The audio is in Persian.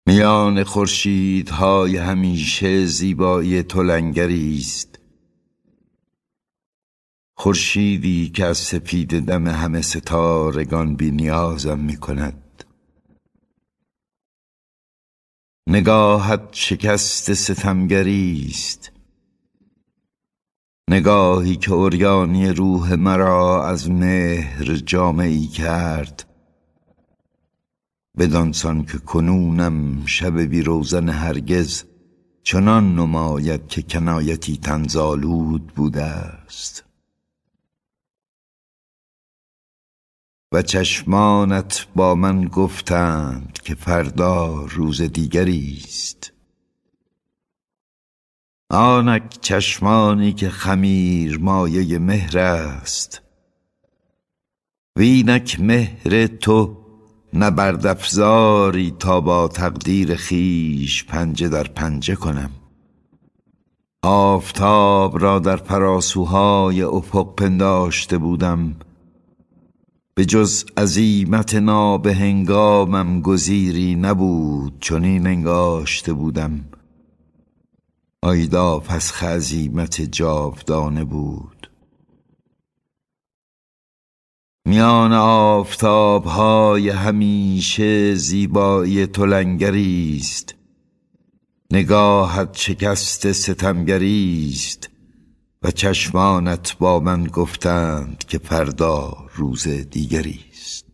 میان خورشیدهای همیشه زیبایی تو لنگری است، خورشیدی که از سپید دم همه ستارگان بی نیازم می کند. نگاهت شکست ستمگری است، نگاهی که عریانی روح مرا از مهر جامه‌ای کرد، بدانسان که کنونم شب بی روزن هرگز چنان نماید که کنایتی طنزآلود بوده است. و چشمانت با من گفتند که فردا روز دیگری است، آنک چشمانی که خمیر مایه مهر است، وینک مهر تو نبرد افزاری تا با تقدیر خویش پنجه در پنجه کنم. آفتاب را در فراسوهای افق پنداشته بودم، به جز عزیمت نابهنگامم گزیری نبود چنین انگاشته بودم. آیدا فسخ عزیمت جاودانه بود. میان آفتابهای همیشه زیبایی تو لنگری است، نگاهت شکست ستمگری است و چشمانت با من گفتند که فردا روز دیگری است.